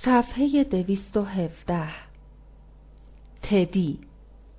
صفحه 217. تدی.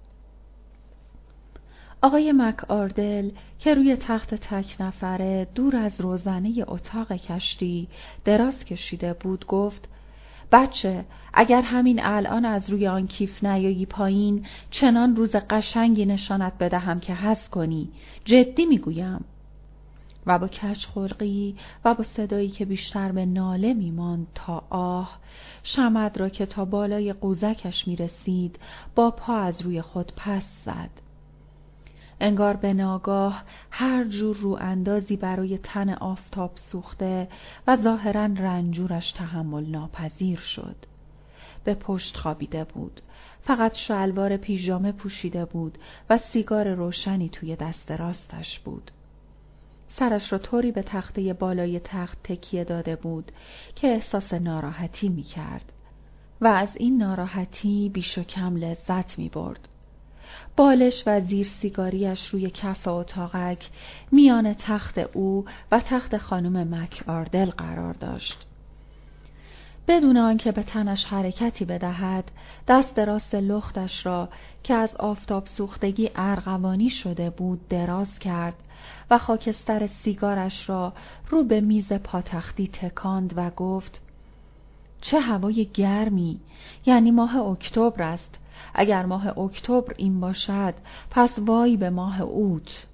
آقای مک‌آردل که روی تخت تک نفره دور از روزنه اتاق کشتی دراز کشیده بود گفت: بچه، اگر همین الان از روی آن کیف نیایی پایین، چنان روز قشنگی نشانت بدهم که حس کنی. جدی میگویم. و با کج خلقی و با صدایی که بیشتر به ناله میماند تا آه، شمد را که تا بالای قوزکش میرسید با پا از روی خود پس زد. انگار به ناگاه هر جور رو اندازی برای تن آفتاب سوخته و ظاهراً رنجورش تحمل ناپذیر شد. به پشت خوابیده بود. فقط شلوار پیژامه پوشیده بود و سیگار روشنی توی دست راستش بود. سرش را طوری به تخته بالای تخت تکیه داده بود که احساس ناراحتی می کرد و از این ناراحتی بیش و کم لذت می برد. بالش و زیر سیگاریش روی کف اتاقک میان تخت او و تخت خانم مک‌آردل قرار داشت. بدون آنکه به تنش حرکتی بدهد، دست راست لختش را که از آفتاب سوختگی ارغوانی شده بود دراز کرد و خاکستر سیگارش را رو به میز پاتختی تکاند و گفت: چه هوای گرمی! یعنی ماه اکتبر است. اگر ماه اکتبر این باشد، پس وای به ماه اوت.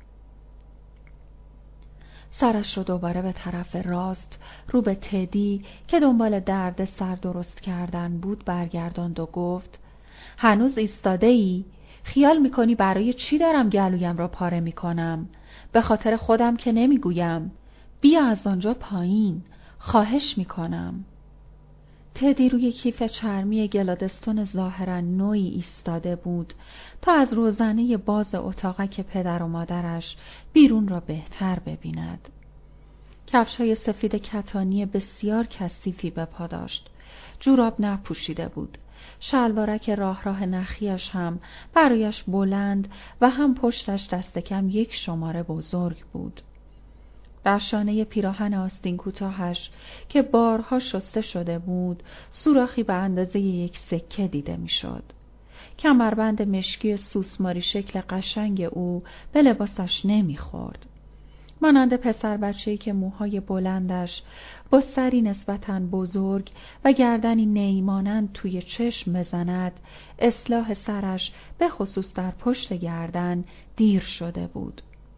سرش رو دوباره به طرف راست رو به تدی که دنبال درد سر درست کردن بود برگرداند و گفت: هنوز ایستاده ای؟ خیال میکنی برای چی دارم گلویم را پاره میکنم؟ به خاطر خودم که نمیگویم. بیا از آنجا پایین، خواهش میکنم. تدی روی کیف چرمی گلادستون ظاهراً نوعی ایستاده بود تا از روزنه باز اتاقک پدر و مادرش بیرون را بهتر ببیند. کفش‌های سفید کتانی بسیار کثیفی به پا داشت. جوراب نپوشیده بود. شلوارک راه نخیش هم برایش بلند و هم پشتش دست کم 1 شماره بزرگ بود. در شانه پیراهن آستین کوتاهش که بارها شسته شده بود، سوراخی به اندازه 1 سکه دیده میشد. کمربند مشکی سوسماری شکل قشنگ او به لباسش نمیخورد. مانند پسر بچه‌ای که موهای بلندش با سری نسبتاً بزرگ و گردنی نیمانند توی چشم بزند، اصلاح سرش به خصوص در پشت گردن دیر شده بود.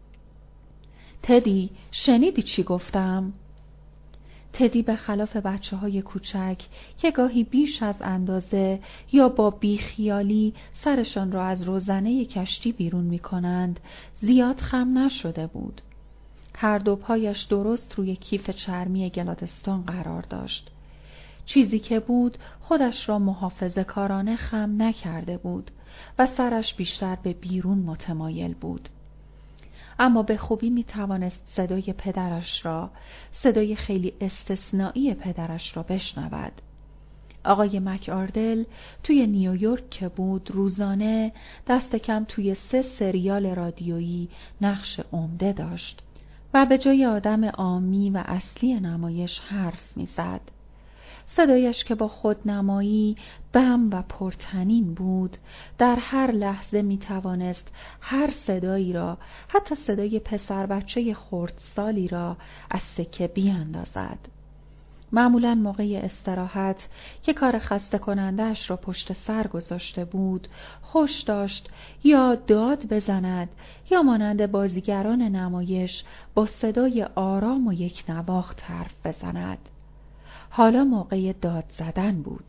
تدی، شنیدی چی گفتم؟ تدی به خلاف بچه‌های کوچک که گاهی بیش از اندازه یا با بیخیالی سرشان را از روزنه کشتی بیرون می‌کنند، زیاد خم نشده بود. هر دو پایش درست روی کیف چرمی گلادستون قرار داشت. چیزی که بود خودش را محافظه‌کارانه خم نکرده بود و سرش بیشتر به بیرون متمایل بود. اما به خوبی می توانست صدای پدرش را، صدای خیلی استثنایی پدرش را بشنود. آقای مک‌آردل توی نیویورک که بود روزانه دست کم توی 3 سریال رادیویی نقش عمده داشت و به جای آدم عامی و اصلی نمایش حرف می زد. صدایش که با خودنمایی بم و پرطنین بود، در هر لحظه می توانست هر صدایی را، حتی صدای پسر بچه خردسالی را از سکه بیاندازد. معمولاً موقع استراحت که کار خسته کننده‌اش را پشت سر گذاشته بود، خوش داشت یا داد بزند یا مانند بازیگران نمایش با صدای آرام و یک نواخت حرف بزند. حالا موقع داد زدن بود.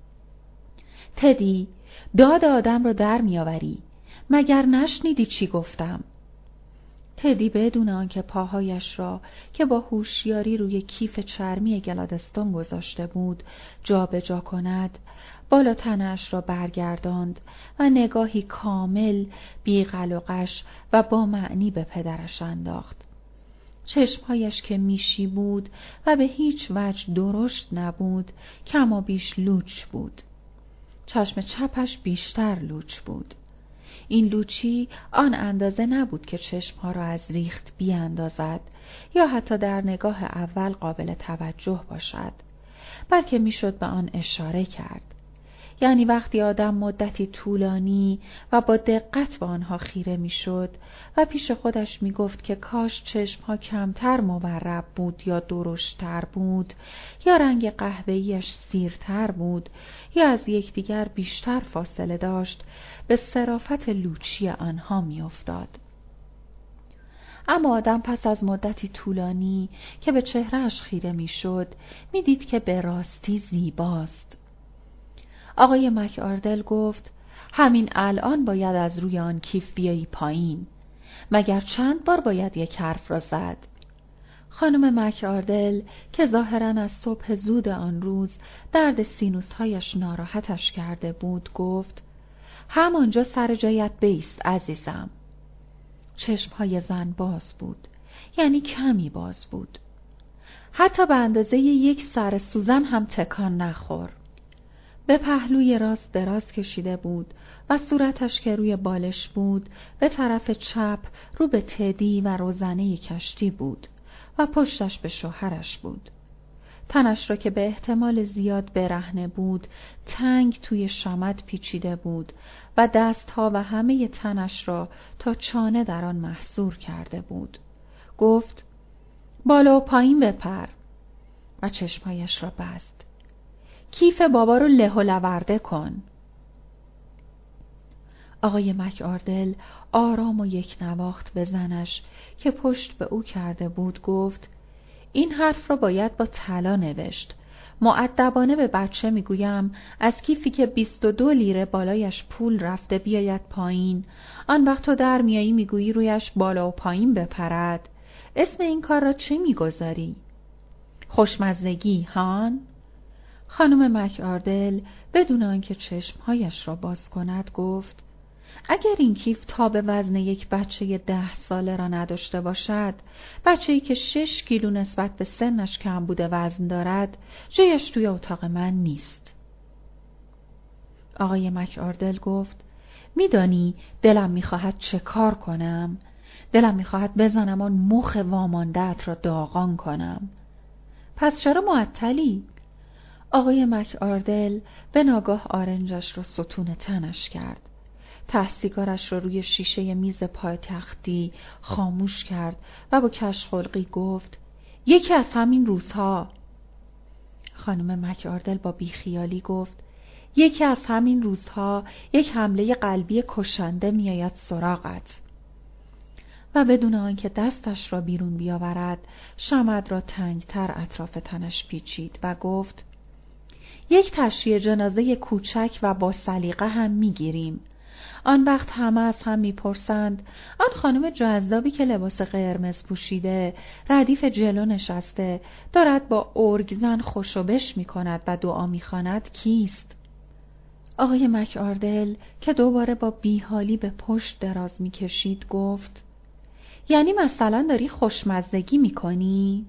تدی، داد آدم رو در میآوری. مگر نشنیدی چی گفتم؟ تدی بدون آنکه پاهایش را که با هوشیاری روی کیف چرمی گلادستون گذاشته بود جابجا کند، بالا تنش را برگرداند و نگاهی کامل بی قلقش و با معنی به پدرش انداخت. چشمهایش که میشی بود و به هیچ وجه درشت نبود، کم و بیش لوچ بود. چشم چپش بیشتر لوچ بود. این لوچی آن اندازه نبود که چشمها را از ریخت بیاندازد یا حتی در نگاه اول قابل توجه باشد. بلکه میشد به آن اشاره کرد. یعنی وقتی آدم مدتی طولانی و با دقت به آنها خیره میشد و پیش خودش میگفت که کاش چشمها کمتر مورب بود یا درشت‌تر بود، یا رنگ قهوه‌ایش سیرتر بود، یا از یکدیگر بیشتر فاصله داشت، به صرافت لوچی آنها میافتاد. اما آدم پس از مدتی طولانی که به چهرهش خیره میشد، میدید که به راستی زیباست. آقای مک‌آردل گفت: همین الان باید از روی آن کیف بیایی پایین. مگر چند بار باید یک حرف را زد؟ خانم مک‌آردل که ظاهراً از صبح زود آن روز درد سینوس‌هایش ناراحتش کرده بود گفت: همانجا سر جایت بایست عزیزم. چشمهای زن باز بود، یعنی کمی باز بود. حتی به اندازه یک سر سوزن هم تکان نخور. به پهلوی راست دراز کشیده بود و صورتش که روی بالش بود به طرف چپ رو به تدی و روزنه کشتی بود و پشتش به شوهرش بود. تنش را که به احتمال زیاد برهنه بود تنگ توی شمد پیچیده بود و دستها و همه تنش را تا چانه در آن محصور کرده بود. گفت: بالا و پایین بپر. و چشمایش را بست. کیف بابا رو له و لورده کن. آقای مک‌آردل آرام و یک نواخت به زنش که پشت به او کرده بود گفت: این حرف را باید با طلا نوشت. مؤدبانه به بچه میگویم از کیفی که 22 لیره بالایش پول رفته بیاید پایین، آن وقت تو در میایی میگویی رویش بالا و پایین بپرد. اسم این کار را چه میگذاری؟ خوشمزدگی هان؟ خانم مک‌آردل بدون آنکه چشمهایش را باز کند گفت: اگر این کیف تا به وزن یک بچه 10 ساله را نداشته باشد، بچه‌ای که 6 کیلو نسبت به سنش کم بوده وزن دارد، جایش توی اتاق من نیست. آقای مک‌آردل گفت: میدانی دلم میخواهد چه کار کنم؟ دلم میخواهد بزنم آن مخ وامانده‌ات را داغان کنم. پس چرا معطلی؟ آقای مک‌آردل به ناگاه آرنجش را ستون تنش کرد. ته سیگارش را روی شیشه میز پایتختی خاموش کرد و با کژخلقی گفت: یکی از همین روزها. خانم مک‌آردل با بیخیالی گفت: یکی از همین روزها یک حمله قلبی کشنده میآید سراغت. و بدون آنکه دستش را بیرون بیاورد شمد را تنگتر اطراف تنش پیچید و گفت: یک تشییع جنازه کوچک و با سلیقه هم میگیریم. آن وقت همه از هم میپرسند آن خانم جذابی که لباس قرمز پوشیده ردیف جلو نشسته دارد با ارگزن خوشوبش میکند و دعا میخواند کیست؟ آقای مک‌آردل که دوباره با بیحالی به پشت دراز میکشید گفت: یعنی مثلا داری خوشمزدگی میکنی؟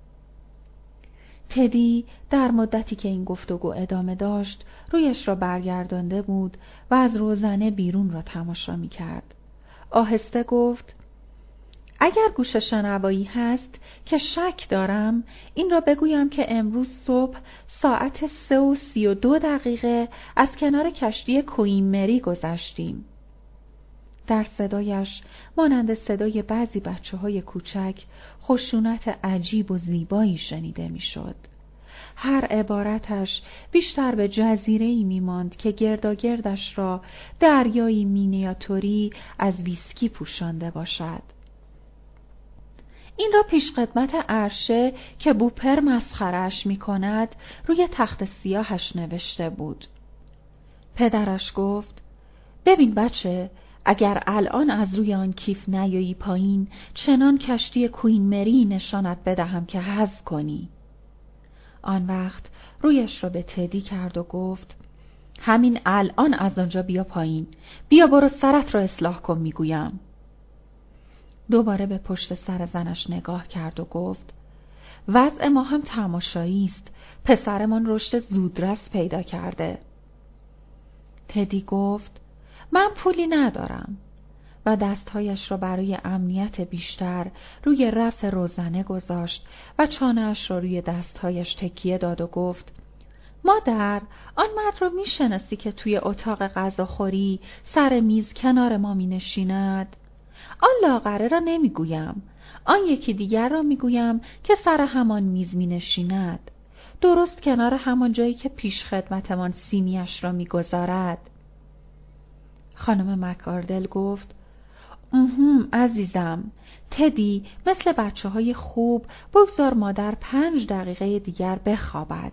تدی در مدتی که این گفتگو ادامه داشت رویش را برگردانده بود و از روزنه بیرون را تماشا میکرد. آهسته گفت: اگر گوش شنوایی هست که شک دارم این را بگویم که امروز صبح ساعت 3:32 از کنار کشتی کوئین مری گذشتیم. در صدایش مانند صدای بعضی بچه‌های کوچک خشونت عجیب و زیبایی شنیده میشد. هر عبارتش بیشتر به جزیره‌ای می‌ماند که گرداگردش را دریایی مینیاتوری از ویسکی پوشانده باشد. این را پیش خدمت عرشه که بوپر مسخره‌اش می‌کند روی تخت سیاهش نوشته بود. پدرش گفت: ببین بچه، اگر الان از روی آن کیف نیایی پایین چنان کشتی کوئین مری نشانت بدهم که حظ کنی. آن وقت رویش را به تدی کرد و گفت: همین الان از آنجا بیا پایین. بیا برو سرت را اصلاح کن میگویم. دوباره به پشت سر زنش نگاه کرد و گفت: وضع ما هم تماشایی است. پسرمان رشد زودرس پیدا کرده. تدی گفت: من پولی ندارم. و دستهایش را برای امنیت بیشتر روی رف روزنه گذاشت و چانه‌اش را روی دستهایش تکیه داد و گفت: مادر، آن مرد را می‌شناسی که توی اتاق غذاخوری سر میز کنار ما می‌نشیند؟ آن لاغره را نمی‌گویم، آن یکی دیگر را می‌گویم که سر همان میز می‌نشیند، درست کنار همان جایی که پیش خدمتمان سینیش را می‌گذارد. خانم مکاردل گفت: عزیزم، تدی مثل بچه‌های خوب بگذار مادر 5 دقیقه دیگر بخوابد.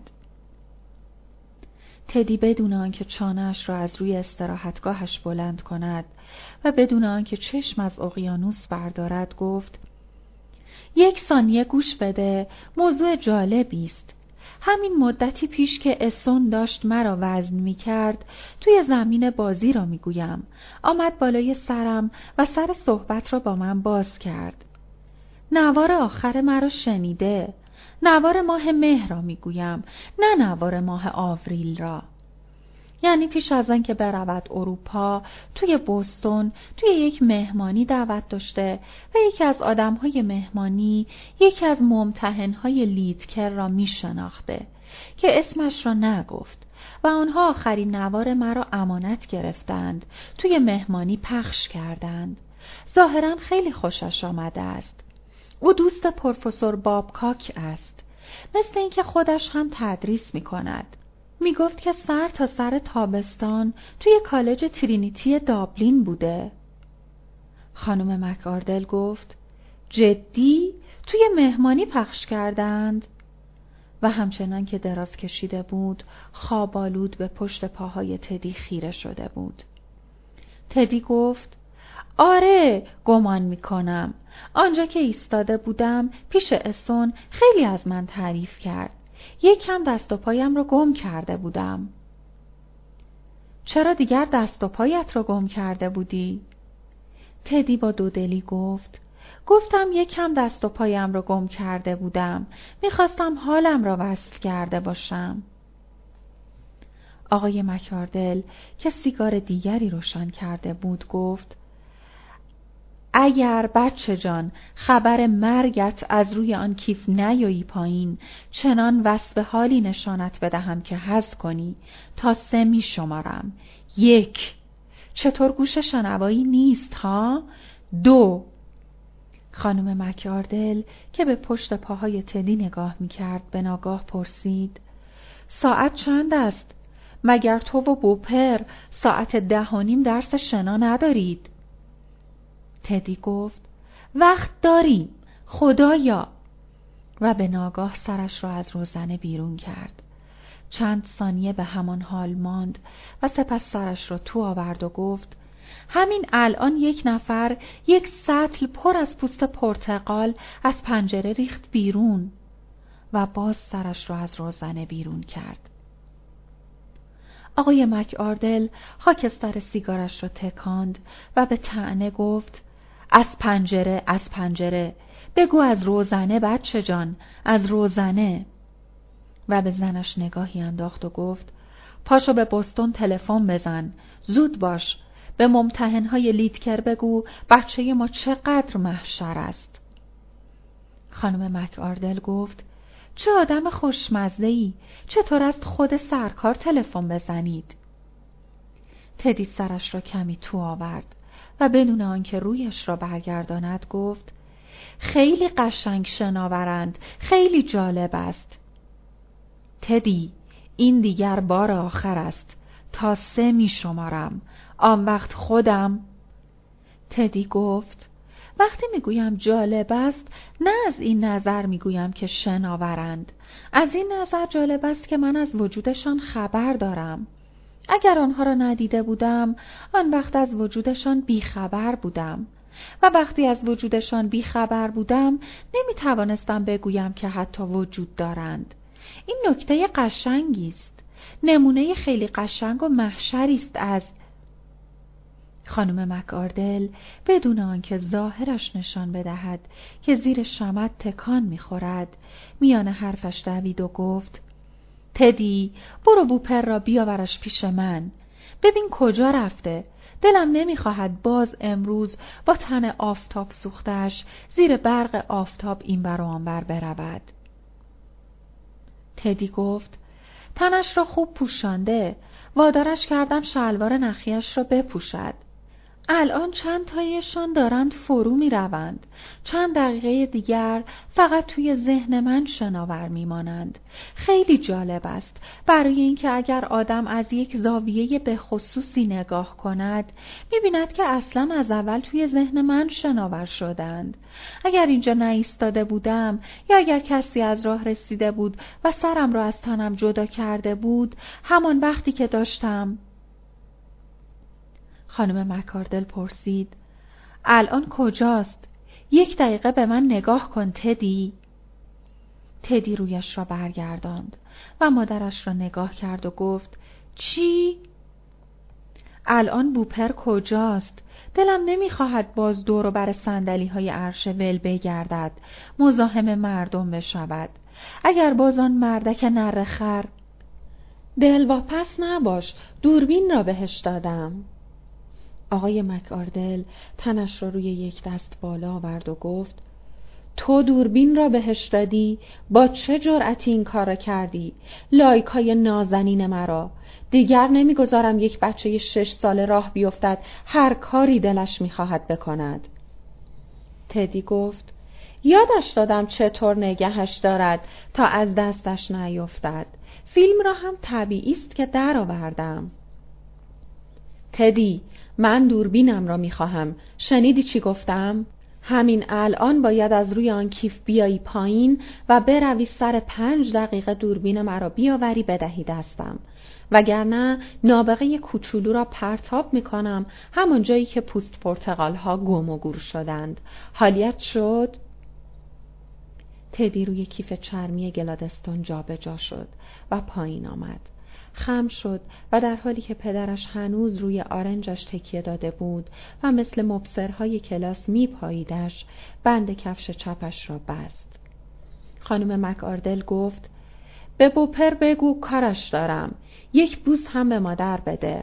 تدی بدون آنکه چانه‌اش را از روی استراحتگاهش بلند کند و بدون آنکه چشم از اقیانوس بردارد گفت: 1 ثانیه گوش بده، موضوع جالبی است. همین مدتی پیش که اسون داشت مرا وزن می کرد، توی زمین بازی را می گویم، آمد بالای سرم و سر صحبت را با من باز کرد. نوار آخر مرا شنیده، نوار ماه مه را می گویم، نه نوار ماه آوریل را. یعنی پیش از آن که برود اروپا، توی بوستون توی یک مهمانی دعوت داشته و یکی از آدمهای مهمانی یکی از ممتحنهای لیدکر را می شناخته که اسمش را نگفت و آنها آخرین نوار مرا امانت گرفتند، توی مهمانی پخش کردند. ظاهراً خیلی خوشش آمده است. او دوست پروفسور بابکاک است، مثل اینکه خودش هم تدریس می کند. می گفت که سر تا سر تابستان توی کالج ترینیتی دابلین بوده. خانم مکاردل گفت: جدی؟ توی مهمانی پخش کردند؟ و همچنان که دراز کشیده بود، خواب‌آلود به پشت پاهای تدی خیره شده بود. تدی گفت: آره، گمان میکنم. آنجا که ایستاده بودم پیش اسون خیلی از من تعریف کرد. یکم دست و پایم رو گم کرده بودم. چرا دیگر دست و پایت رو گم کرده بودی؟ تدی با دودلی گفتم یکم دست و پایم رو گم کرده بودم. میخواستم حالم را وصف کرده باشم. آقای مکاردل که سیگار دیگری روشن کرده بود گفت: اگر بچه جان خبر مرگت از روی آن کیف نیایی پایین، چنان وصف حالی نشانت بدهم که حظ کنی. تا 3 می شمارم. 1. چطور گوش شنوایی نیست ها؟ 2. خانم مکاردل که به پشت پاهای تدی نگاه می کرد به ناگاه پرسید: ساعت چند است؟ مگر تو و بوپر ساعت 10:30 درس شنا ندارید؟ تدی گفت: وقت داریم، خدایا. و به ناگاه سرش را از روزنه بیرون کرد. چند ثانیه به همان حال ماند و سپس سرش را تو آورد و گفت: همین الان 1 نفر 1 سطل پر از پوست پرتقال از پنجره ریخت بیرون. و باز سرش را از روزنه بیرون کرد. آقای مکاردل خاکستر سیگارش را تکاند و به طعنه گفت: از پنجره، بگو از روزنه بچه جان، از روزنه. و به زنش نگاهی انداخت و گفت: پاشو به بوستون تلفن بزن، زود باش، به ممتحنهای لیدکر بگو بچه ما چقدر محشر است. خانم مکاردل گفت: چه آدم خوشمزه‌ای، چطور است خود سرکار تلفن بزنید؟ تدی سرش را کمی تو آورد و بدون آنکه رویش را برگرداند گفت: خیلی قشنگ شناورند، خیلی جالب است. تدی، این دیگر بار آخر است. تا 3 می شمارم. آن وقت خودم. تدی گفت: وقتی میگویم جالب است، نه از این نظر میگویم که شناورند. از این نظر جالب است که من از وجودشان خبر دارم. اگر آنها را ندیده بودم، آن وقت از وجودشان بیخبر بودم. و وقتی از وجودشان بیخبر بودم، نمیتوانستم بگویم که حتی وجود دارند. این نکته قشنگی است. نمونه خیلی قشنگ و محشری است از... خانم مکاردل بدون آنکه ظاهرش نشان بدهد که زیر شمد تکان می‌خورد، میان حرفش دوید و گفت: تدی، برو بوپر را بیاورش پیش من. ببین کجا رفته. دلم نمیخواهد باز امروز با تن آفتاب سوختش زیر برق آفتاب این بر و آن بر برود. تدی گفت تنش را خوب پوشانده، وادارش کردم شلوار نخیش را بپوشد. الان چند تایشان دارند فرو می روند. چند دقیقه دیگر فقط توی ذهن من شناور می مانند. خیلی جالب است برای اینکه اگر آدم از یک زاویه به خصوصی نگاه کند می بیند که اصلا از اول توی ذهن من شناور شدند. اگر اینجا نایستاده بودم یا اگر کسی از راه رسیده بود و سرم را از تنم جدا کرده بود، همان وقتی که داشتم. خانم مکاردل پرسید الان کجاست؟ 1 دقیقه به من نگاه کن تدی. تدی رویش را برگرداند و مادرش را نگاه کرد و گفت چی؟ الان بوپر کجاست؟ دلم نمیخواهد باز دور و بر صندلی‌های عرش ول بگردد، مزاحم مردم بشود. اگر باز آن مردک نره‌خر. دلواپس نباش، دوربین را بهش دادم. آقای مکاردل تنش را روی یک دست بالا آورد و گفت تو دوربین را بهش دادی؟ با چه جرأتی این کار را کردی؟ لایکای نازنین مرا. دیگر نمیگذارم یک بچه 6 ساله راه بیفتد هر کاری دلش میخواهد بکند. تدی گفت یادش دادم چطور نگهش دارد تا از دستش نیفتد. فیلم را هم طبیعی است که در آوردم. تدی من دوربینم را میخواهم. شنیدی چی گفتم؟ همین الان باید از روی آن کیف بیایی پایین و بروی سر 5 دقیقه دوربین مرا بیاوری بدهی دستم، وگرنه نابغه کوچولو را پرتاب میکنم همون جایی که پوست پرتقال ها گم و گور شدند. حالیت شد؟ تدی روی کیف چرمی گلادستون جابجا شد و پایین آمد. خم شد و در حالی که پدرش هنوز روی آرنجش تکیه داده بود و مثل مبصرهای کلاس میپاییدش، بند کفش چپش را بست. خانم مکاردل گفت به بوپر بگو کارش دارم. 1 بوس هم به مادر بده.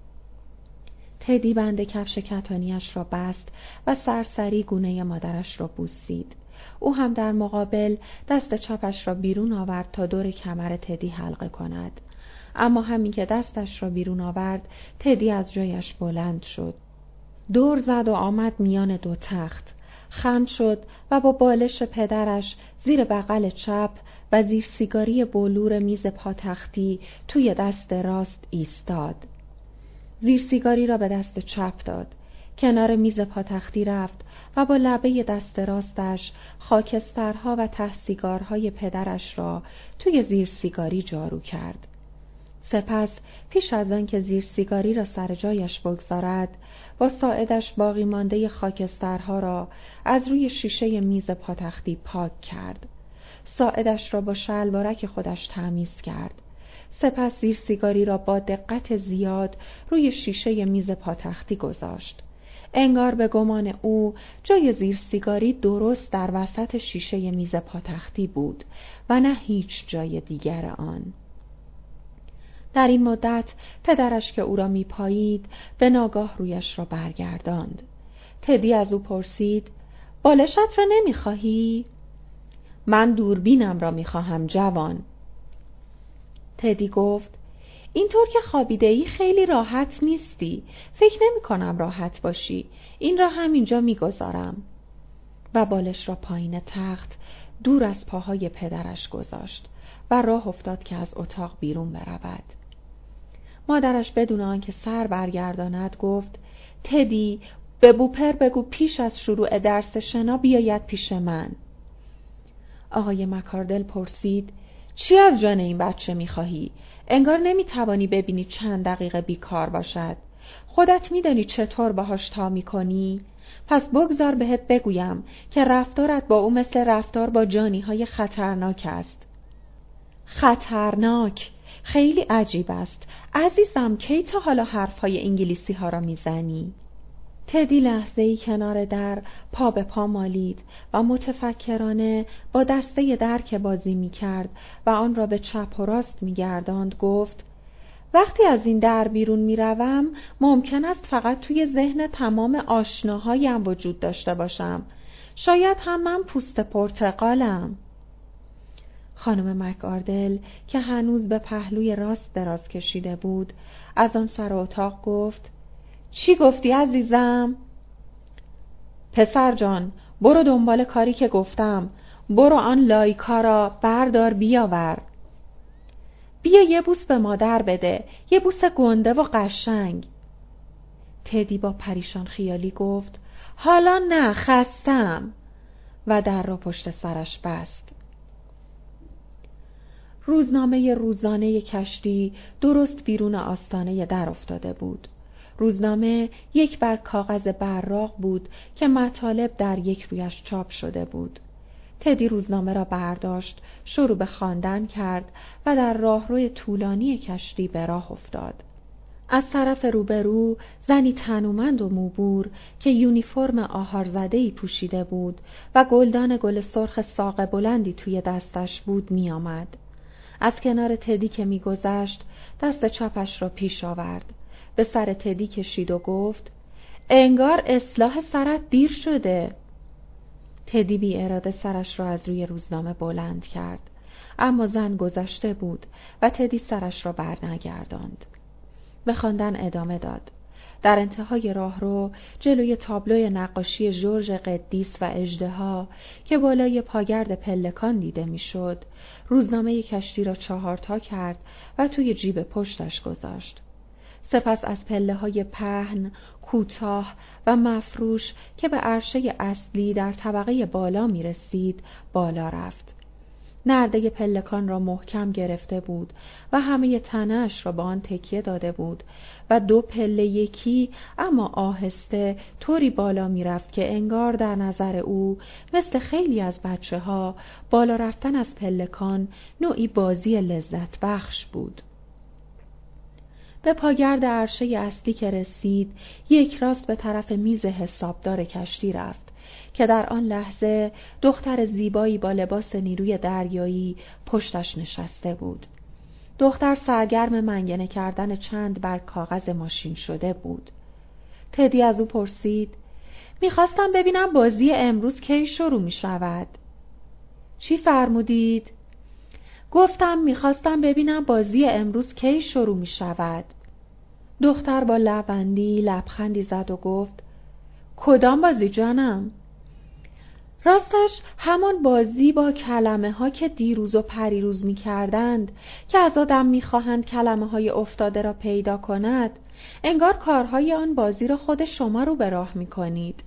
تدی بند کفش کتانیش را بست و سرسری گونه مادرش را بوسید. او هم در مقابل دست چپش را بیرون آورد تا دور کمر تدی حلقه کند. اما همین که دستش را بیرون آورد، تدی از جایش بلند شد. دور زد و آمد میان 2 تخت. خم شد و با بالش پدرش زیر بغل چپ و زیر سیگاری بلور میز پاتختی توی دست راست ایستاد. زیر سیگاری را به دست چپ داد. کنار میز پاتختی رفت و با لبه دست راستش خاکسترها و ته سیگارهای پدرش را توی زیر سیگاری جارو کرد. سپس پیش از آن که زیر سیگاری را سر جایش بگذارد، با ساعدش باقی مانده خاکسترها را از روی شیشه میز پاتختی پاک کرد. ساعدش را با شلوارک خودش تمیز کرد. سپس زیر سیگاری را با دقت زیاد روی شیشه میز پاتختی گذاشت. انگار به گمان او جای زیر سیگاری درست در وسط شیشه میز پاتختی بود و نه هیچ جای دیگر آن. در این مدت پدرش که او را میپایید به ناگاه رویش را برگرداند. تدی از او پرسید بالشت را نمیخواهی؟ من دوربینم را میخواهم جوان. تدی گفت اینطور که خوابیده‌ای خیلی راحت نیستی. فکر نمی کنم راحت باشی. این را همینجا میگذارم. و بالش را پایین تخت دور از پاهای پدرش گذاشت و راه افتاد که از اتاق بیرون برود. مادرش بدون آنکه سر برگرداند گفت تدی به بوپر بگو پیش از شروع درس شنا بیاید پیش من. آقای مکاردل پرسید چی از جان این بچه میخواهی؟ انگار نمیتوانی ببینی چند دقیقه بیکار باشد. خودت میدانی چطور باهاش تا میکنی؟ پس بگذار بهت بگویم که رفتارت با او مثل رفتار با جانیهای خطرناک است. خطرناک؟ خیلی عجیب است. عزیزم کی تا حالا حرفهای انگلیسی ها را میزنی؟ تدی لحظه‌ای کنار در پا به پا مالید و متفکرانه با دسته در که بازی می‌کرد و آن را به چپ و راست می‌گرداند گفت وقتی از این در بیرون میروم ممکن است فقط توی ذهن تمام آشناهایم وجود داشته باشم. شاید هم من پوست پرتقالم. خانم مک‌آردل که هنوز به پهلوی راست دراز کشیده بود از آن سر اتاق گفت: چی گفتی عزیزم؟ پسر جان، برو دنبال کاری که گفتم. برو آن لایکا را بردار بیاور. بیا یه بوس به مادر بده، یه بوس گنده و قشنگ. تدی با پریشان خیالی گفت: حالا نه، خستم، و در را پشت سرش بست. روزنامه روزانه کشتی درست بیرون آستانه در افتاده بود. روزنامه یک بر کاغذ براق بود که مطالب در یک رویش چاپ شده بود. تدی روزنامه را برداشت، شروع به خواندن کرد و در راهروی طولانی کشتی به راه افتاد. از طرف روبرو زنی تنومند و موبور که یونیفرم آهارزده‌ای پوشیده بود و گلدان گل سرخ ساق بلندی توی دستش بود می آمد. از کنار تدی که می گذشت دست چپش را پیش آورد، به سر تدی کشید و گفت: انگار اصلاح سرت دیر شده. تدی بی اراده سرش را از روی روزنامه بلند کرد، اما زن گذشته بود و تدی سرش را برنگرداند. به خواندن ادامه داد. در انتهای راهرو جلوی تابلوی نقاشی ژورژ قدیس و اژدها که بالای پاگرد پلکان دیده میشد، روزنامه کشتی را 4 تا کرد و توی جیب پشتش گذاشت. سپس از پله‌های پهن، کوتاه و مفروش که به عرشه اصلی در طبقه بالا می رسید بالا رفت. نرده پلکان را محکم گرفته بود و همه تنه‌اش را به آن تکیه داده بود و 2 پله یکی اما آهسته طوری بالا می رفت که انگار در نظر او مثل خیلی از بچه‌ها بالا رفتن از پلکان نوعی بازی لذت بخش بود. به پاگرد عرشه اصلی که رسید، یک راست به طرف میز حسابدار کشتی رفت که در آن لحظه دختر زیبایی با لباس نیروی دریایی پشتش نشسته بود. دختر سرگرم منگنه کردن چند برگ کاغذ ماشین شده بود. تدی از او پرسید: میخواستم ببینم بازی امروز کی شروع میشود. چی فرمودید؟ گفتم میخواستم ببینم بازی امروز کی شروع میشود. دختر با لبخندی زد و گفت: کدام بازی جانم؟ راستش همان بازی با کلمه ها که دیروز و پریروز می کردند که از آدم می خواهند کلمه های افتاده را پیدا کند. انگار کارهای آن بازی را خود شما رو به راه می کنید.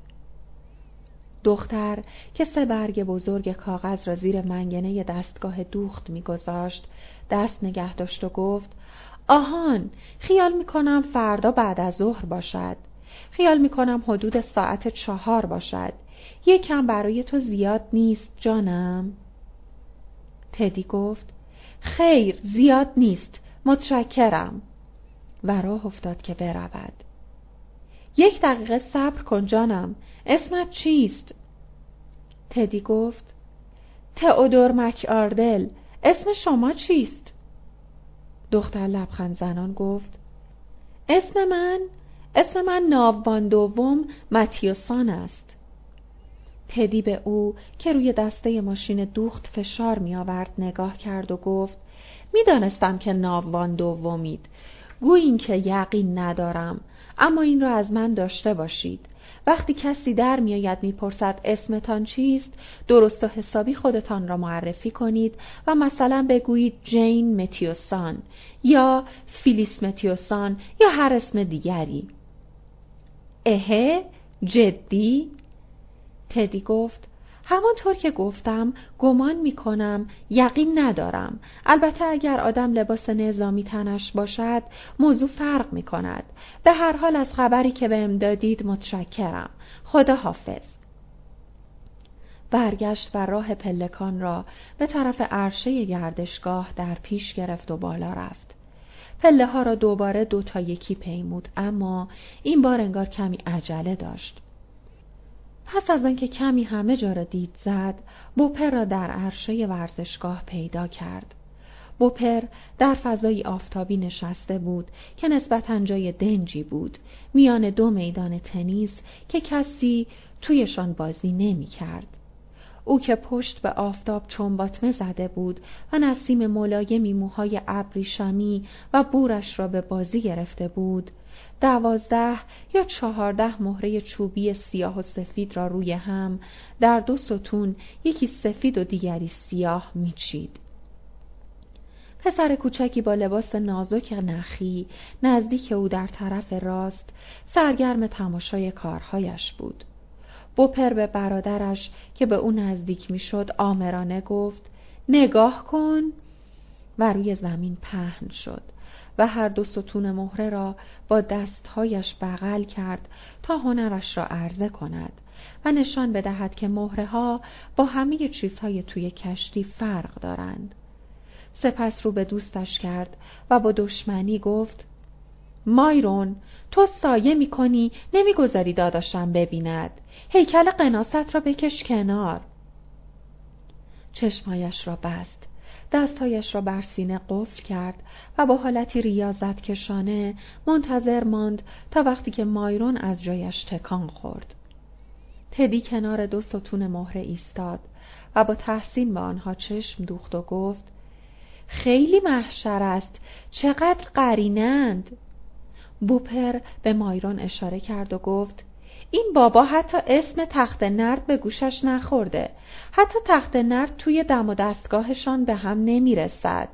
دختر که 3 برگ بزرگ کاغذ را زیر منگنه دستگاه دوخت می گذاشت دست نگه داشت و گفت: آهان، خیال می کنم فردا بعد از ظهر باشد. خیال می کنم حدود ساعت 4 باشد. یکم برای تو زیاد نیست جانم؟ تدی گفت: خیر، زیاد نیست، متشکرم، و راه افتاد که برود. 1 دقیقه صبر کن جانم، اسمت چیست؟ تدی گفت: تئودور مک‌آردل. اسم شما چیست؟ دختر لبخند زنان گفت: اسم من ناوبان دوم متیوسان است. تدی به او که روی دسته ماشین دوخت فشار می آورد نگاه کرد و گفت: می دانستم که ناوبان دومید. گویی این که یقین ندارم، اما این را از من داشته باشید. وقتی کسی در می آید می پرسد اسمتان چیست، درست و حسابی خودتان را معرفی کنید و مثلا بگویید جین متیوسان یا فیلیس متیوسان یا هر اسم دیگری. جدی؟ تدی گفت: همانطور که گفتم گمان می کنم، یقین ندارم. البته اگر آدم لباس نظامی تنش باشد موضوع فرق می کند. به هر حال از خبری که بهم دادید متشکرم. خدا حافظ. برگشت و راه پلکان را به طرف عرشه گردشگاه در پیش گرفت و بالا رفت. پله ها را دوباره 2 تا 1 پیمود، اما این بار انگار کمی عجله داشت. پس از آنکه کمی همه جا را دید زد، بوپه را در عرشه ورزشگاه پیدا کرد. بوپر در فضای آفتابی نشسته بود که نسبتاً جای دنجی بود، میان دو میدان تنیس که کسی تویشان بازی نمی کرد. او که پشت به آفتاب چنباتمه زده بود و نسیم ملایمی موهای ابریشمی و بورش را به بازی گرفته بود، 12 یا 14 مهره چوبی سیاه و سفید را روی هم در 2 ستون، یکی سفید و دیگری سیاه میچید. پسر کوچکی با لباس نازک نخی نزدیک او در طرف راست سرگرم تماشای کارهایش بود. بوپر به برادرش که به او نزدیک میشد آمرانه گفت نگاه کن و روی زمین پهن شد و هر 2 ستون مهره را با دستهایش بغل کرد تا هنرش را عرضه کند و نشان بدهد که مهره ها با همه چیزهای توی کشتی فرق دارند. سپس رو به دوستش کرد و با دشمنی گفت مایرون، تو سایه میکنی، نمیگذاری داداشم ببیند. هیکل قناست را بکش کنار. چشمایش را بست، دستهایش را بر سینه قفل کرد و با حالتی ریاضت کشانه منتظر ماند تا وقتی که مایرون از جایش تکان خورد. تدی کنار 2 ستون مهره ایستاد و با تحسین به آنها چشم دوخت و گفت خیلی محشر است، چقدر قرینند. بوپر به مایرون اشاره کرد و گفت این بابا حتی اسم تخت نرد به گوشش نخورده. حتی تخت نرد توی دم و دستگاهشان به هم نمیرسد.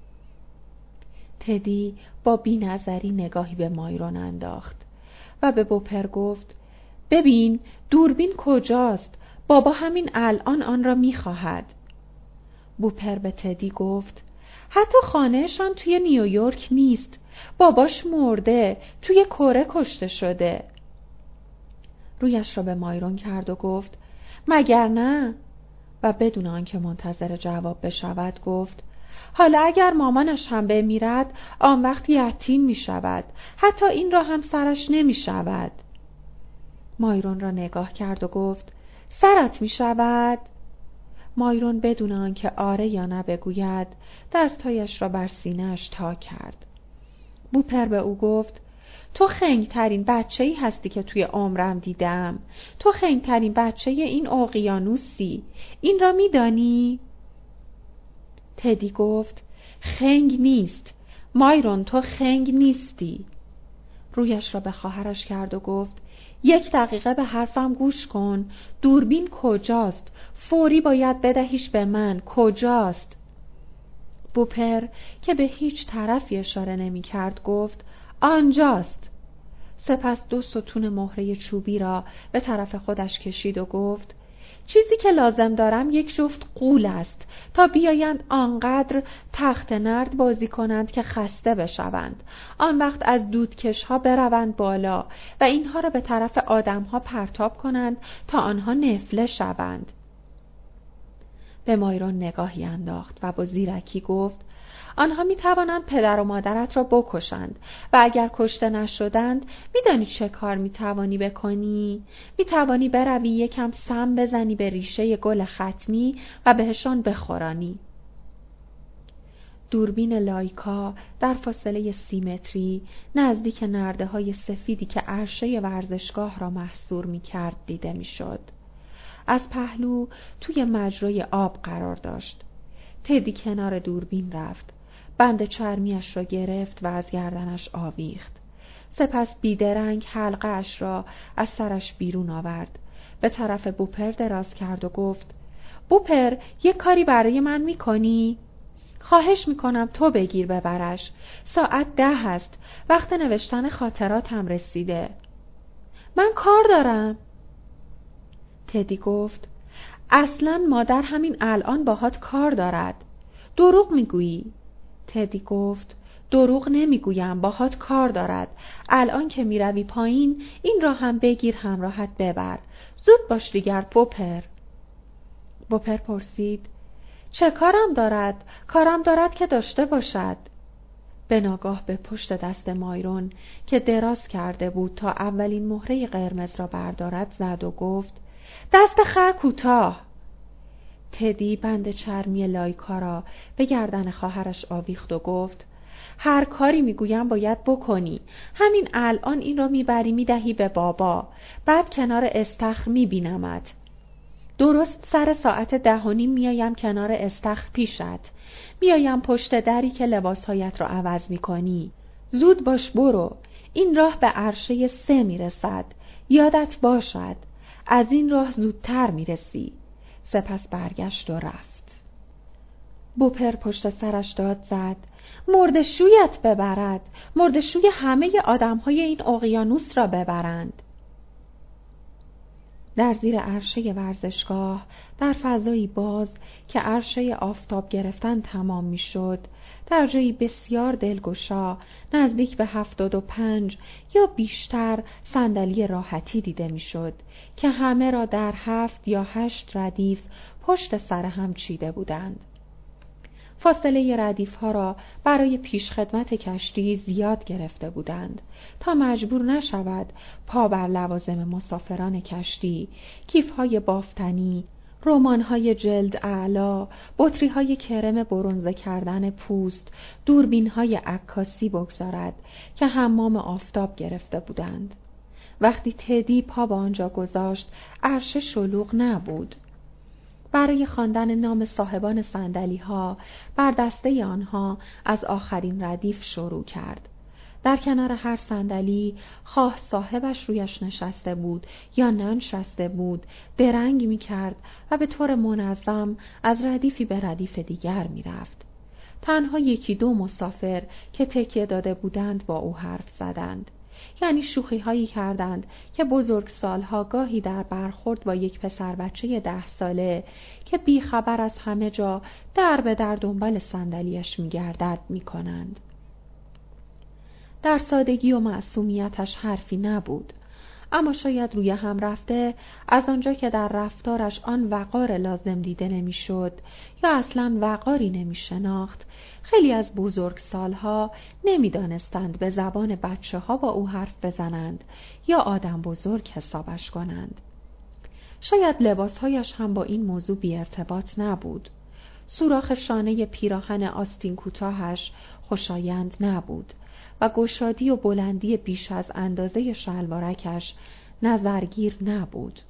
تدی با بی‌نظری نگاهی به مایرون انداخت و به بوپر گفت ببین دوربین کجاست؟ بابا همین الان آن را میخواهد. بوپر به تدی گفت حتی خانهشان توی نیویورک نیست. باباش مرده، توی کره کشته شده. رویش را به مایرون کرد و گفت مگر نه؟ و بدون آنکه منتظر جواب بشود گفت حالا اگر مامانش هم بمیرد آن وقت یتیم می شود. حتی این را هم سرش نمی شود. مایرون را نگاه کرد و گفت سرت می شود؟ مایرون بدون آنکه آره یا نه بگوید دستهایش را بر سینه‌اش تا کرد. بوپر به او گفت تو خنگ‌ترین بچه‌ای هستی که توی عمرم دیدم. تو خنگ‌ترین بچه این اقیانوسی. این را می‌دانی؟ تدی گفت خنگ نیست. مایرون تو خنگ نیستی. رویش را به خواهرش کرد و گفت 1 دقیقه به حرفم گوش کن. دوربین کجاست؟ فوری باید بدهیش به من. کجاست؟ بوپر که به هیچ طرفی اشاره نمی کرد گفت آنجاست. سپس 2 ستون مهره چوبی را به طرف خودش کشید و گفت چیزی که لازم دارم 1 جفت غول است تا بیایند آنقدر تخت نرد بازی کنند که خسته بشوند. آن وقت از دودکش ها بروند بالا و اینها را به طرف آدم ها پرتاب کنند تا آنها نفله شوند. به مایرون نگاهی انداخت و با زیرکی گفت آنها می توانند پدر و مادرت را بکشند و اگر کشته نشدند میدانی چه کار می توانی بکنی؟ می توانی بروی یکم سم بزنی به ریشه گل ختمی و بهشان بخورانی. دوربین لایکا در فاصله 30 متری نزدیک نرده های سفیدی که عرشه ورزشگاه را محصور می کرد دیده می شد. از پهلو توی مجرای آب قرار داشت. تدی کنار دوربین رفت. بند چرمیش را گرفت و از گردنش آویخت. سپس بیدرنگ حلقه اش را از سرش بیرون آورد. به طرف بوپر دراز کرد و گفت بوپر 1 کاری برای من میکنی؟ خواهش میکنم تو بگیر ببرش. ساعت 10 است. وقت نوشتن خاطراتم رسیده. من کار دارم. تدی گفت اصلاً مادر همین الان باهات کار دارد. دروغ میگویی. تدی گفت دروغ نمیگویم، باهات کار دارد. الان که میروی پایین این را هم بگیر همراهت ببر. زود باش دیگر بوپر. بوپر پرسید چه کارم دارد؟ کارم دارد که داشته باشد. به ناگاه به پشت دست مایرون که دراز کرده بود تا اولین مهره قرمز را بردارد زد و گفت دست خر کوتاه. تدی بند چرمی لایکا را به گردن خواهرش آویخت و گفت: هر کاری میگویم باید بکنی. همین الان این را میبری میدهی به بابا. بعد کنار استخر میبینمت. درست سر ساعت 10:30 میایم کنار استخر پیشت. میایم پشت دری که لباسهایت را عوض میکنی. زود باش برو. این راه به عرشه 3 میرسد. یادت باشد. از این راه زودتر میرسی. سپس برگشت و رفت. بوپر پشت سرش داد زد: مرده‌شویت ببرد. مرده‌شوی همه آدم‌های این اقیانوس را ببرند. در زیر عرشه ورزشگاه، در فضایی باز که عرشه آفتاب گرفتن تمام می شد، در جایی بسیار دلگشا، نزدیک به 75 یا بیشتر صندلی راحتی دیده می شد که همه را در 7 یا 8 ردیف پشت سر هم چیده بودند. فاصله ردیف‌ها را برای پیشخدمت کشتی زیاد گرفته بودند تا مجبور نشود پا بر لوازم مسافران کشتی، کیف‌های بافتنی، رمان‌های جلد اعلا، بطری‌های کرم برنزه کردن پوست، دوربین‌های عکاسی بگذارد که حمام آفتاب گرفته بودند. وقتی تدی پا به آنجا گذاشت، عرشه شلوغ نبود. برای خواندن نام صاحبان صندلی‌ها بر دسته آنها از آخرین ردیف شروع کرد. در کنار هر صندلی، خواه صاحبش رویش نشسته بود یا ننشسته بود، درنگ می‌کرد و به طور منظم از ردیفی به ردیف دیگر می‌رفت. تنها 1-2 مسافر که تکیه داده بودند با او حرف زدند. یعنی شوخی‌هایی کردند که بزرگسال‌ها گاهی در برخورد با یک پسر بچه 10 ساله که بیخبر از همه جا در به در دنبال صندلی‌اش می‌گردد می‌کنند. در سادگی و معصومیتش حرفی نبود، اما شاید روی هم رفته از آنجا که در رفتارش آن وقار لازم دیده نمی‌شد یا اصلاً وقاری نمی‌شناخت، خیلی از بزرگسال‌ها نمی‌دانستند به زبان بچه‌ها با او حرف بزنند یا آدم بزرگ حسابش کنند. شاید لباسهایش هم با این موضوع بی ارتباط نبود. سوراخ شانه پیراهن آستین کوتاهش خوشایند نبود و گشادی و بلندی بیش از اندازه شلوارکش نظرگیر نبود.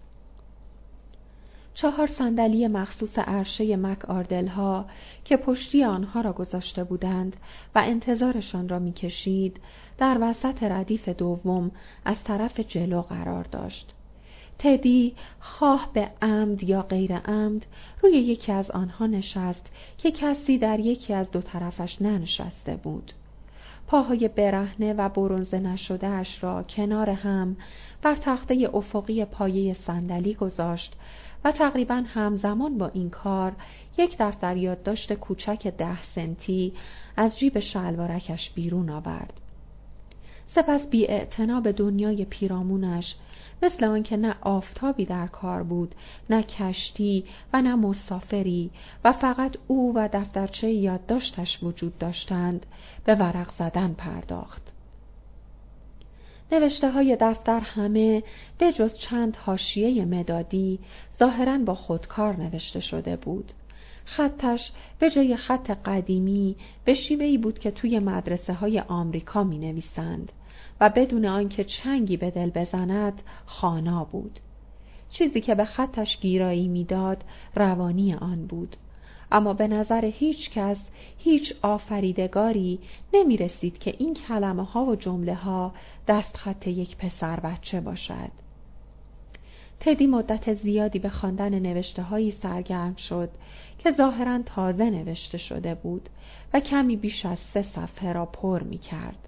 4 صندلی مخصوص عرشه مک‌آردل‌ها که پشتی آنها را گذاشته بودند و انتظارشان را می‌کشید، در وسط ردیف دوم از طرف جلو قرار داشت. تدی خواه به عمد یا غیر عمد روی یکی از آنها نشست که کسی در یکی از 2 طرفش ننشسته بود. پاهای برهنه و برنزه نشده اش را کنار هم بر تخته افقی پایه صندلی گذاشت و تقریباً همزمان با این کار یک دفتر یادداشت کوچک 10 سنتی از جیب شلوارکش بیرون آورد. سپس بی‌اعتنا به دنیای پیرامونش، مثل آنکه نه آفتابی در کار بود، نه کشتی و نه مسافری و فقط او و دفترچه یادداشتش وجود داشتند، به ورق زدن پرداخت. نوشته‌های دفتر همه به جز چند حاشیه مدادی ظاهراً با خودکار نوشته شده بود. خطش به جای خط قدیمی به شیوهی بود که توی مدرسه‌های آمریکا می‌نویسند و بدون آنکه چنگی به دل بزند خوانا بود. چیزی که به خطش گیرایی میداد روانی آن بود، اما به نظر هیچ کس، هیچ آفریدگاری نمی رسید که این کلمه ها و جمله ها دست خط یک پسر بچه باشد. تدی مدت زیادی به خواندن نوشته هایی سرگرم شد که ظاهراً تازه نوشته شده بود و کمی بیش از 3 صفحه را پر می کرد.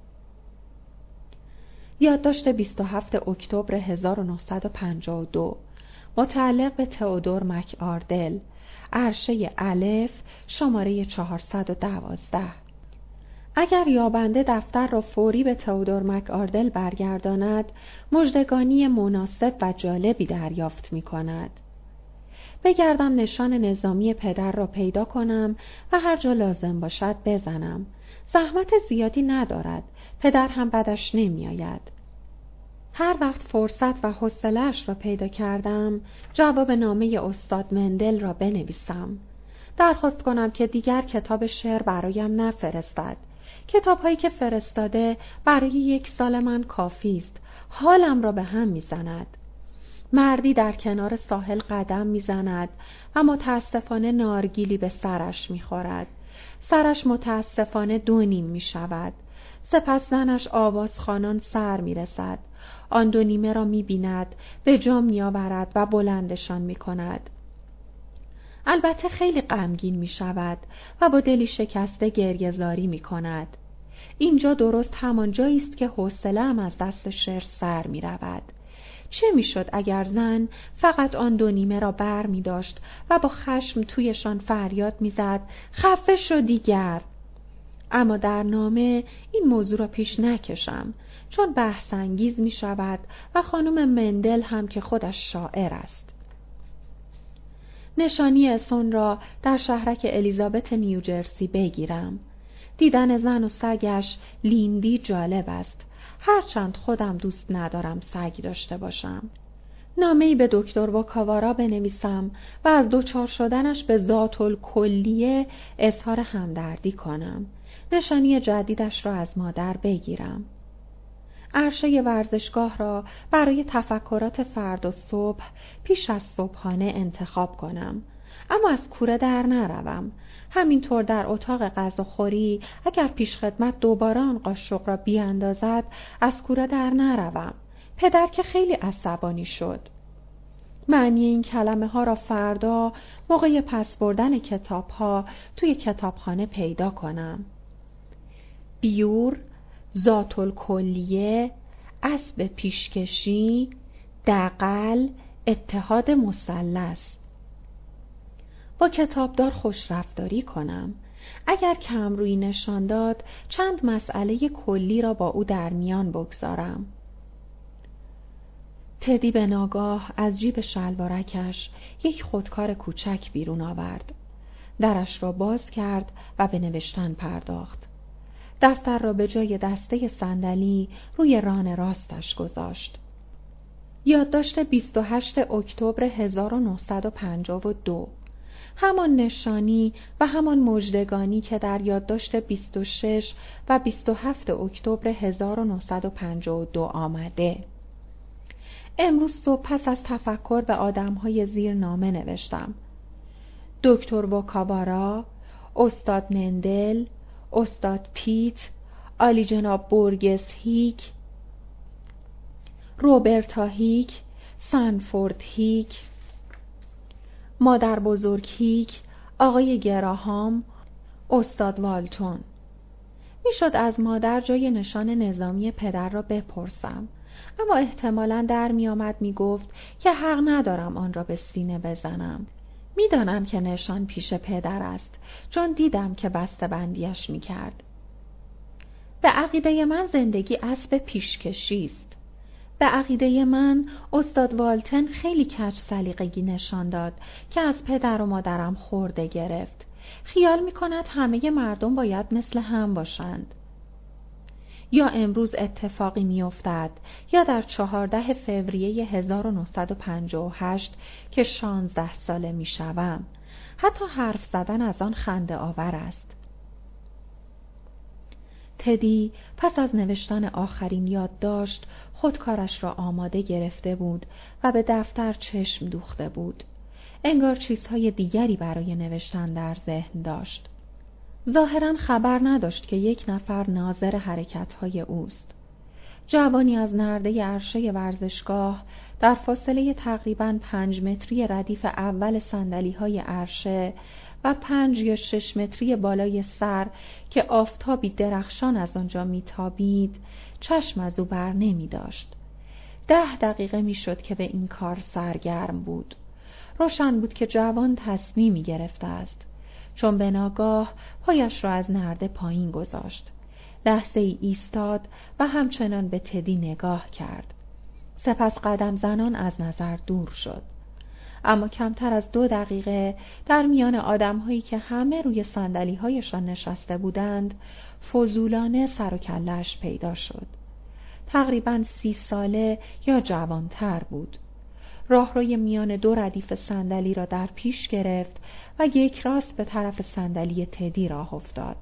یادداشت 27 اکتبر 1952 متعلق به تئودور مک‌آردل، عرشه الف، شماره 412. اگر یابنده دفتر را فوری به تئودور مک‌آردل برگرداند، مژدگانی مناسب و جالبی دریافت می کند. بگردم نشان نظامی پدر را پیدا کنم و هر جا لازم باشد بزنم. زحمت زیادی ندارد. پدر هم بدش نمی آید. هر وقت فرصت و حوصله‌اش را پیدا کردم، جواب نامه استاد مندل را بنویسم. درخواست کنم که دیگر کتاب شعر برایم نفرستد. کتاب‌هایی که فرستاده برای 1 سال من کافی است. حالم را به هم می‌زند. مردی در کنار ساحل قدم می‌زند و متاسفانه نارگیلی به سرش می‌خورد. سرش متاسفانه 2 نیم می‌شود. سپس زنش آوازخوانان سر می‌رسد. آن 2 نیمه را می‌بیند، به جا می‌آورد و بلندشان می‌کند. البته خیلی غمگین می‌شود و با دلی شکسته گریه‌زاری می‌کند. اینجا درست همان جایی است که حوصله‌ام از دست شعر سر می‌رود. چه می‌شد اگر زن فقط آن 2 نیمه را بر می‌داشت و با خشم تویشان فریاد می‌زد خفه شو دیگر. اما در نامه این موضوع را پیش نکشم، چون بحث انگیز می‌شود و خانم مندل هم که خودش شاعر است. نشانی اسون را در شهرک الیزابت نیوجرسی بگیرم. دیدن زن و سگش لیندی جالب است، هرچند خودم دوست ندارم سگ داشته باشم. نامه‌ای به دکتر وکاوارا بنویسم و از دچار شدنش به ذات الکلیه اظهار همدردی کنم. نشانی جدیدش را از مادر بگیرم. عرشه ورزشگاه را برای تفکرات فردا صبح پیش از صبحانه انتخاب کنم، اما از کوره در نروم. همینطور در اتاق غذاخوری اگر پیش خدمت دوباره آن قاشق را بیاندازد از کوره در نروم. پدر که خیلی عصبانی شد. معنی این کلمه ها را فردا موقع پس بردن کتاب ها توی کتابخانه پیدا کنم. بیور، ذات الکلیه، اسب پیشکشی، دغل، اتحاد مثلث. با کتابدار خوش رفتاری کنم. اگر کمرویی نشان داد چند مسئله کلی را با او در میان بگذارم. تدی به ناگاه از جیب شلوارکش 1 خودکار کوچک بیرون آورد. درش را باز کرد و به نوشتن پرداخت. دفتر را به جای دسته صندلی روی ران راستش گذاشت. یادداشت 28 اکتبر 1952. همان نشانی و همان مژدگانی که در یادداشت 26 و 27 اکتبر 1952 آمده. امروز صبح پس از تفکر به آدم‌های زیر نامه نوشتم. دکتر وکاوارا، استاد مندل، استاد پیت، عالی جناب بورگس هیک، روبرتا هیک، سنفورد هیک، مادر بزرگ هیک، آقای گراهام، استاد والتون. میشد از مادر جای نشان نظامی پدر را بپرسم، اما احتمالاً در میآمد میگفت که حق ندارم آن را به سینه بزنم. میدانم که نشان پیش پدر است، چون دیدم که بسته بندیش میکرد. به عقیده من زندگی اسب پیشکشی است. به عقیده من استاد والتن خیلی کج سلیقگی نشان داد که از پدر و مادرم خورده گرفت. خیال میکند همه مردم باید مثل هم باشند. یا امروز اتفاقی میافتد یا در 14 فوریه 1958 که 16 ساله میشوم. حتی حرف زدن از آن خنده آور است. تدی پس از نوشتن آخرین یادداشت خودکارش را آماده گرفته بود و به دفتر چشم دوخته بود. انگار چیزهای دیگری برای نوشتن در ذهن داشت. ظاهراً خبر نداشت که 1 نفر ناظر حرکت‌های اوست. جوانی از نرده عرشه ورزشگاه در فاصله تقریباً 5 متری ردیف اول صندلی‌های عرشه و 5 یا 6 متری بالای سر که آفتابی درخشان از آنجا میتابید، چشم از او بر نمی داشت. 10 دقیقه می شد که به این کار سرگرم بود. روشن بود که جوان تصمیمی گرفته است، چون به ناگاه پایش را از نرده پایین گذاشت. لحظه ای ایستاد و همچنان به تدی نگاه کرد. سپس قدم زنان از نظر دور شد. اما کمتر از 2 دقیقه در میان آدم‌هایی که همه روی صندلی‌هایشان نشسته بودند، فضولانه سر و کله‌اش پیدا شد. تقریباً 30 ساله یا جوانتر بود. راهروی میان دو ردیف صندلی را در پیش گرفت و یک راست به طرف صندلی تدی راه افتاد.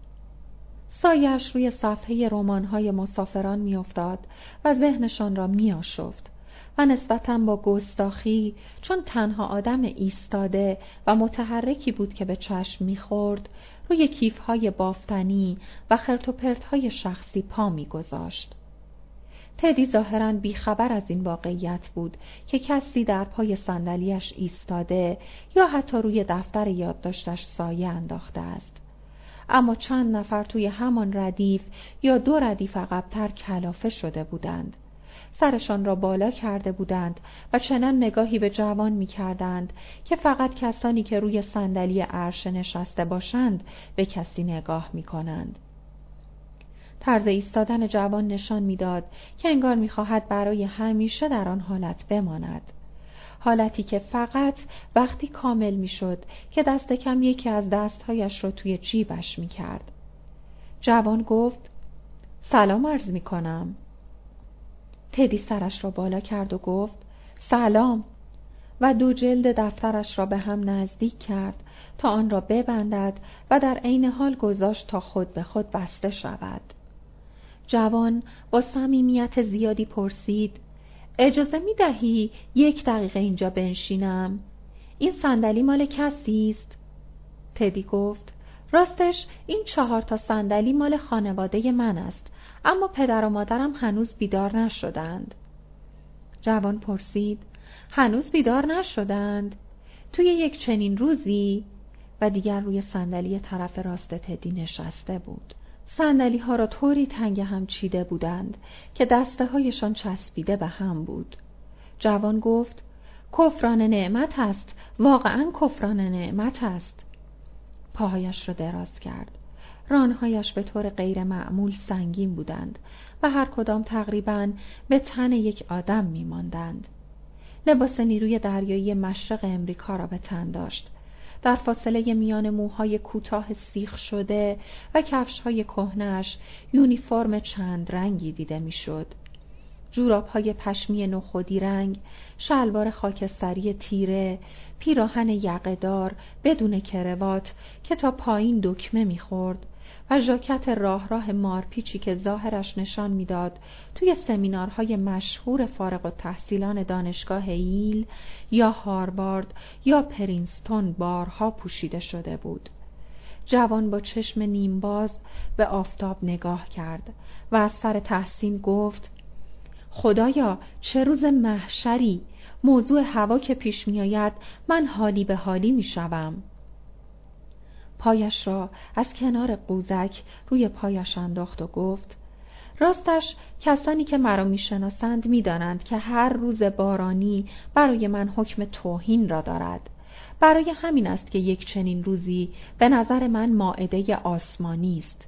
سایه‌اش روی صفحه رمان‌های مسافران می‌افتاد و ذهنشان را می‌آشفت و نسبتاً با گستاخی، چون تنها آدم ایستاده و متحرکی بود که به چشم می‌خورد، روی کیف‌های بافتنی و خرت و پرت‌های شخصی پا می‌گذاشت. تدی ظاهراً بیخبر از این واقعیت بود که کسی در پای صندلی‌اش ایستاده یا حتی روی دفتر یادداشتش سایه انداخته است. اما چند نفر توی همان ردیف یا 2 ردیف عقب‌تر کلافه شده بودند. سرشان را بالا کرده بودند و چنان نگاهی به جوان می‌کردند که فقط کسانی که روی صندلی عرشه نشسته باشند به کسی نگاه می‌کنند. طرز ایستادن جوان نشان می‌داد که انگار می‌خواهد برای همیشه در آن حالت بماند. حالتی که فقط وقتی کامل می‌شد که دست کم یکی از دست‌هایش را توی جیبش می‌کرد. جوان گفت: سلام عرض می‌کنم. تدی سرش را بالا کرد و گفت: سلام، و 2 جلد دفترش را به هم نزدیک کرد تا آن را ببندد و در عین حال گذاشت تا خود به خود بسته شود. جوان با صمیمیت زیادی پرسید: اجازه می دهی 1 دقیقه اینجا بنشینم؟ این صندلی مال کسی است؟ تدی گفت: راستش این 4 تا صندلی مال خانواده من است، اما پدر و مادرم هنوز بیدار نشدند. جوان پرسید: هنوز بیدار نشدند؟ توی یک چنین روزی؟ و دیگر روی صندلی طرف راست تدی نشسته بود. صندلی ها را طوری تنگ هم چیده بودند که دسته هایشان چسبیده به هم بود. جوان گفت: کفران نعمت است، واقعاً کفران نعمت است. پاهایش را دراز کرد. رانهایش به طور غیر معمول سنگین بودند و هر کدام تقریباً به تن یک آدم می ماندند. لباس نیروی دریایی مشرق امریکا را به تن داشت. در فاصله میان موهای کوتاه سیخ شده و کفش‌های کهنه‌اش یونیفرم چند رنگی دیده می‌شد. جوراب‌های پشمی نخودی رنگ، شلوار خاکستری تیره، پیراهن یقه‌دار بدون کروات که تا پایین دکمه می‌خورد و ژاکت راه مارپیچی که ظاهرش نشان می‌داد توی سمینارهای مشهور فارغ التحصیلان دانشگاه ییل یا هاروارد یا پرینستون بارها پوشیده شده بود. جوان با چشم نیمباز به آفتاب نگاه کرد و از سر تحسین گفت: خدایا چه روز محشری! موضوع هوا که پیش می آید من حالی به حالی می شوم. پایش را از کنار قوزک روی پایش انداخت و گفت: راستش کسانی که مرا می شناسند می دانند که هر روز بارانی برای من حکم توهین را دارد. برای همین است که یک چنین روزی به نظر من مائده آسمانی است.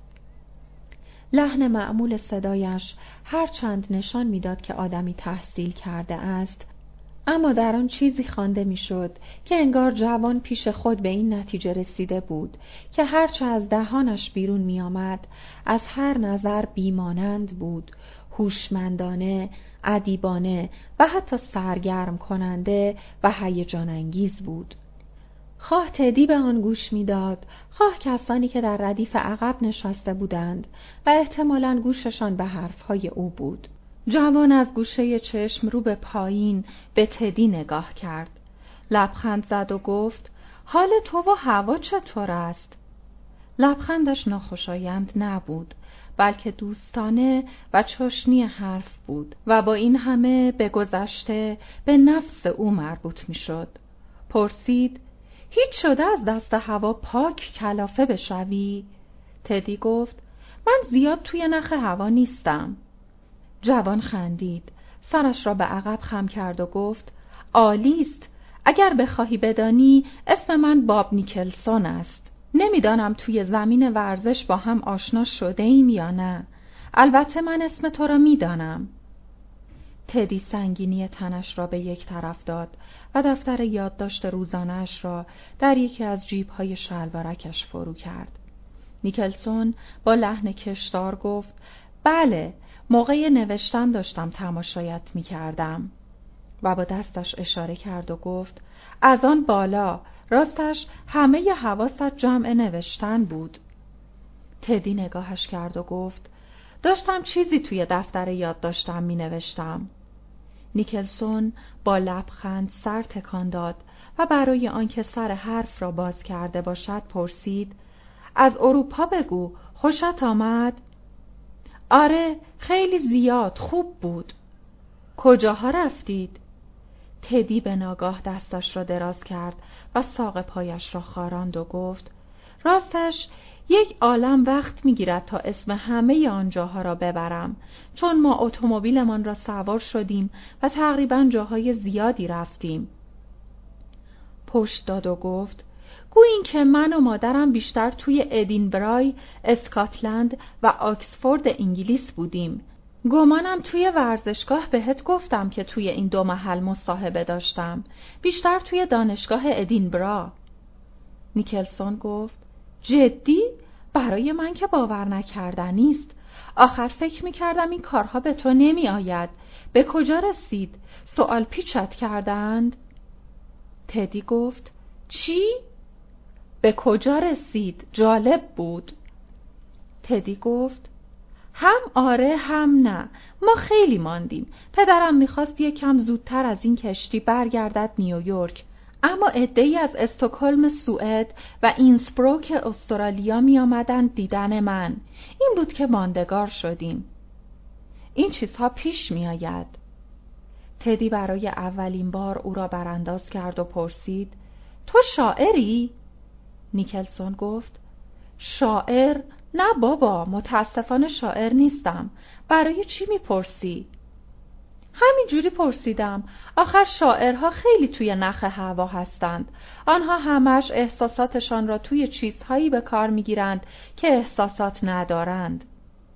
لحن معمول صدایش هرچند نشان میداد که آدمی تحصیل کرده است، اما در آن چیزی خوانده میشد که انگار جوان پیش خود به این نتیجه رسیده بود که هرچه از دهانش بیرون می آمد از هر نظر بیمانند بود، هوشمندانه، ادیبانه و حتی سرگرم کننده و هیجان انگیز بود. خواه تدی به آن گوش میداد، خواه کسانی که در ردیف عقب نشسته بودند و احتمالاً گوششان به حرفهای او بود. جوان از گوشه چشم رو به پایین به تدی نگاه کرد. لبخند زد و گفت: حال تو و هوا چطور است؟ لبخندش ناخوشایند نبود، بلکه دوستانه و چاشنی حرف بود و با این همه به گذشته به نفس او مربوط میشد. پرسید: هیچ شده از دست هوا پاک کلافه بشوی؟ تدی گفت: من زیاد توی نخ هوا نیستم. جوان خندید، سرش را به عقب خم کرد و گفت: عالیست. اگر بخواهی بدانی اسم من باب نیکلسون است. نمیدانم توی زمین ورزش با هم آشنا شده ایم یا نه. البته من اسم تو را میدانم. تدی سنگینی تنش را به یک طرف داد و دفتر یادداشت روزانه‌اش را در یکی از جیب‌های شلوارکش فرو کرد. نیکلسون با لحن کشدار گفت: بله، موقع نوشتن داشتم تماشایت می کردم. و با دستش اشاره کرد و گفت از آن بالا، راستش همه ی حواست جمع نوشتن بود. تدی نگاهش کرد و گفت داشتم چیزی توی دفتر یادداشتم می نوشتم. نیکلسون با لبخند سر تکان داد و برای آنکه سر حرف را باز کرده باشد پرسید از اروپا بگو، خوشت آمد؟ آره، خیلی زیاد، خوب بود. کجاها رفتید؟ تدی به ناگاه دستش را دراز کرد و ساق پایش را خاراند و گفت راستش یک عالم وقت میگیرد تا اسم همه آنجاها را ببرم، چون ما اتومبیلمان را سوار شدیم و تقریباً جاهای زیادی رفتیم. پشت داد و گفت گویین که من و مادرم بیشتر توی ادینبرای، اسکاتلند و آکسفورد انگلیس بودیم. گمانم توی ورزشگاه بهت گفتم که توی این 2 محل مصاحبه داشتم، بیشتر توی دانشگاه ادینبرا. نیکلسون گفت جدی؟ برای من که باور نکردنی است. آخر فکر می‌کردم این کارها به تو نمی آید. به کجا رسید؟ سوال پیچت کردند؟ تدی گفت چی؟ به کجا رسید؟ جالب بود. تدی گفت هم آره هم نه، ما خیلی ماندیم. پدرم میخواست یکم زودتر از این کشتی برگردد نیویورک، اما عده‌ای از استکهلم سوئد و اینسبروک استرالیا می آمدند دیدن من. این بود که ماندگار شدیم. این چیزها پیش می آید. تدی برای اولین بار او را برانداز کرد و پرسید تو شاعری؟ نیکلسون گفت شاعر؟ نه بابا، متاسفانه شاعر نیستم. برای چی میپرسی؟ همین جوری پرسیدم. آخر شاعرها خیلی توی نخ هوا هستند. آنها همش احساساتشان را توی چیزهایی به کار میگیرند که احساسات ندارند.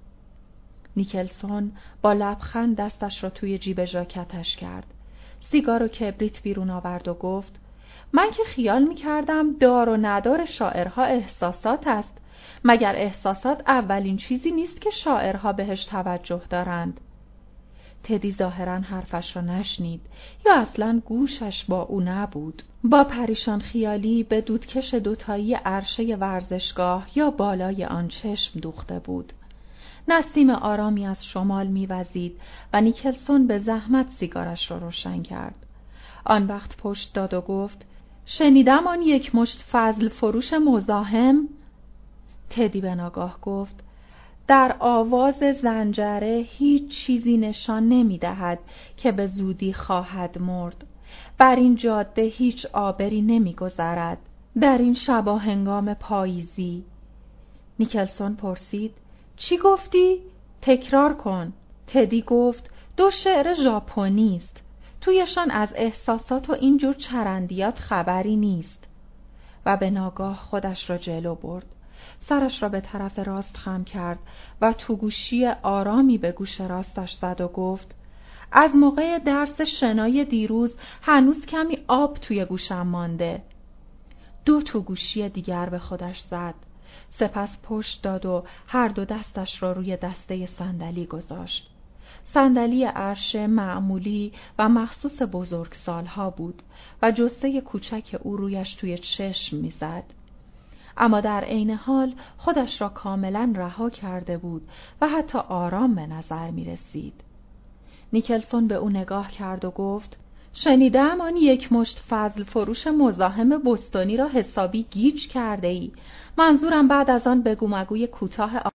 نیکلسون با لبخند دستش را توی جیب ژاکتش کرد. سیگار و کبریت بیرون آورد و گفت من که خیال میکردم دار و ندار شاعرها احساسات است. مگر احساسات اولین چیزی نیست که شاعرها بهش توجه دارند؟ تدی ظاهراً حرفش را نشنید یا اصلاً گوشش با او نبود. با پریشان خیالی به دودکش دوتایی عرشه ورزشگاه یا بالای آن چشم دوخته بود. نسیم آرامی از شمال می‌وزید و نیکلسون به زحمت سیگارش را روشن کرد. آن وقت پشت داد و گفت شنیدم آن یک مشت فضل فروش مزاحم؟ تدی به ناگاه گفت در آواز زنجره هیچ چیزی نشان نمی دهد که به زودی خواهد مرد. بر این جاده هیچ آبری نمی گذرد در این شب هنگام پاییزی. نیکلسون پرسید چی گفتی؟ تکرار کن. تدی گفت 2 شعر ژاپنی است. تویشان از احساسات و اینجور چرندیات خبری نیست. و به ناگاه خودش را جلو برد. سرش را به طرف راست خم کرد و تو گوشی آرامی به گوش راستش زد و گفت از موقع درس شنای دیروز هنوز کمی آب توی گوشم مانده. 2 تو گوشی دیگر به خودش زد. سپس پشت داد و هر 2 دستش را روی دسته صندلی گذاشت. صندلی عرشه معمولی و مخصوص بزرگسالها بود و جثه کوچک او رویش توی چشم میزد. اما در عین حال خودش را کاملا رها کرده بود و حتی آرام به نظر می رسید. نیکلسون به او نگاه کرد و گفت شنیدم آن یک مشت فضل فروش مزاحم بوستونی را حسابی گیج کرده ای. منظورم بعد از آن بگو مگوی کوتاه